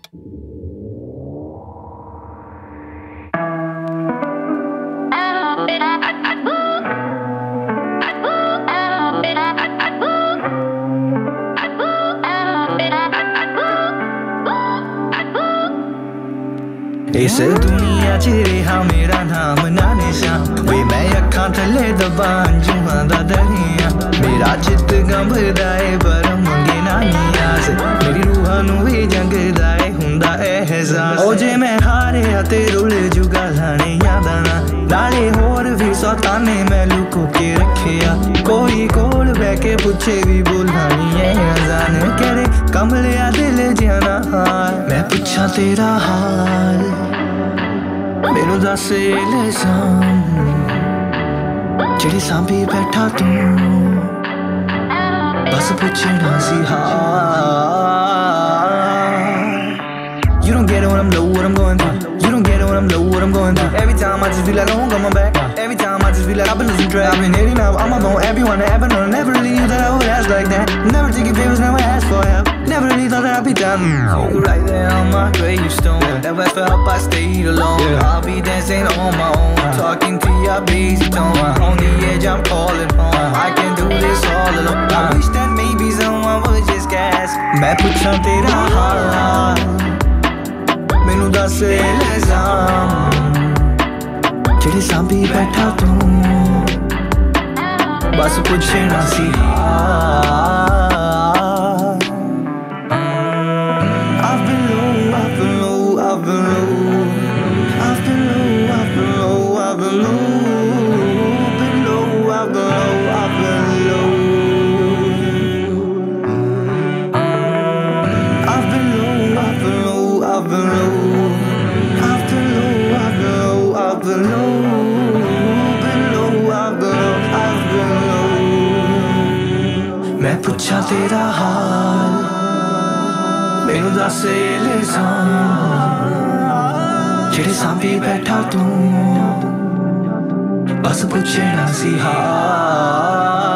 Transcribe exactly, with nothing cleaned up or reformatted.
इस दुनिया च रेहा मेरा नाम ना निशान वे मैं अखां थल्ले दबा अंजुआं दा दरिया मेरा चित गंभदा ए पर मंगे ना नियाज मेरी रूहां नूं वी जंगदा ए हुंदा एहसास ओ जे मैं हारिया ते रुल जुगा लाने यादां ना नाले होर भी सौताने मैं लुको के रखिया कोई कोल बह के पुछे भी बोलानी है अजान करे कमलिया दिल जाना हाल मैं पुछा तेरा हाल मेनू दस इल्जाम जेड़े सांभी बैठा तू बस पुछना सी हाल You don't get it when I'm low, what I'm going through. You don't get it when I'm low, what I'm going through. Every time I just feel like I won't come back. Every time I just feel like I've been losing track. I've been hitting up on my phone, everyone I ever known. Never really knew that I would ask like that. Never taking favors, never asked for help. Never really thought that I'd be done. You right there on my gravestone. Never felt I stayed alone. I'll be dancing on my own, talking to your basic tone. On the edge, I'm calling home. I can do this all alone. I wish that maybe someone would just ask. मैं पूछा तेरा हाल मैनू दस इल्जाम जेड़े सांभी बैठा तू बस पुछना सी हाल I've been low, I've been low, I've been low I've been low, I've been low, I've been low Been low, I've been low, I've been low I've been low, I've been low, I've been low I've been low, I've been low, I've been low Been low, I've been low, I've been low मैं पूछा तेरा हाल मैनू दस इल्जाम जेड़े सांभी बैठा तू बस पुछना सी हाल